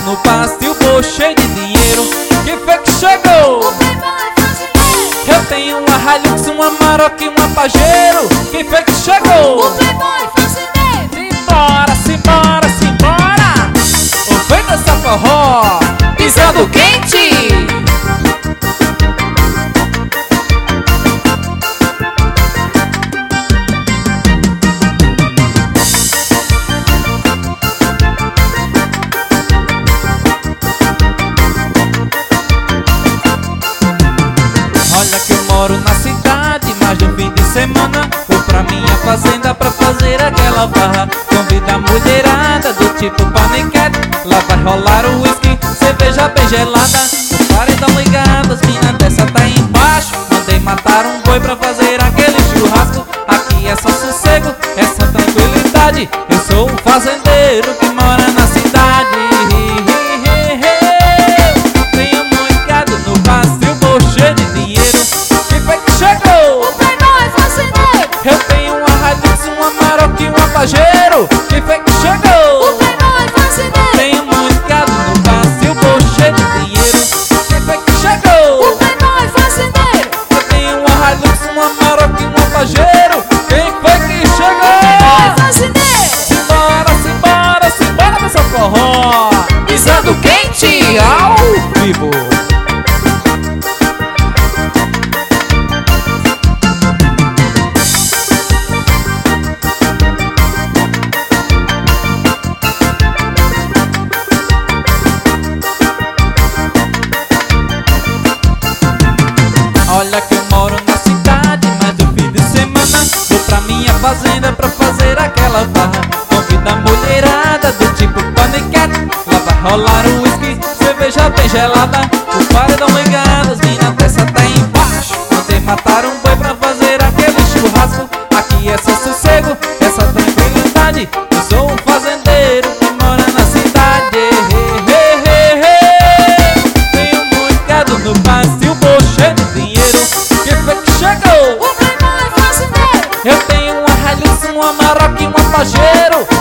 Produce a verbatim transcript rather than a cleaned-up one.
no pasto e o bolso cheio de dinheiro. Quem foi que chegou? O playboy fazendeiro. Eu tenho uma Hilux, uma Maroc e uma Pajero. Quem foi que chegou? O playboy fazendeiro. Simbora, simbora, simbora. Ou vem dançar forró Pisando quente. Olha que eu moro na cidade, mas no fim de semana vou pra minha fazenda pra fazer aquela barra. Convida a mulherada do tipo paniquete. Lá vai rolar o whisky, cerveja bem gelada. O paredão ligado, as minas dessa tá embaixo. Mandei matar um boi pra fazer aquele churrasco. Aqui é só sossego, é só tranquilidade. Eu sou um fazendeiro que mora na cidade. Tenho muito gado no pasto e o bolso cheio de dinheiro. Quem foi que chegou? O playboy fazendeiro. Eu tenho uma Hilux, uma Maroc e uma Pajero. Quem foi que chegou? O playboy fazendeiro. Tenho muito gado no pasto e o bolso cheio de dinheiro. Quem foi que O chegou? playboy fazendeiro. Eu tenho uma Hilux, uma Maroc e uma Pajero. Quem foi que O chegou? playboy fazendeiro. Simbora, simbora, simbora nessa forró Pisando quente. ao vivo. Olha que eu moro na cidade, mas no fim de semana vou pra minha fazenda pra fazer aquela barra. Convida a mulherada do tipo paniquete. Lá vai rolar o whisky, cerveja bem gelada. O paredão ligado, as minas dessa tá embaixo. Mandei matar um boi pra fazer aquele churrasco. Aqui é só sossego, é só tranquilidade. Eu sou um fazendeiro que mora na cidade. Tenho muito gado no pasto e o bolso cheio de dinheiro. Quem foi que chegou? O playboy fazendeiro. Eu tenho uma Hilux, uma Maroc e uma Pajero.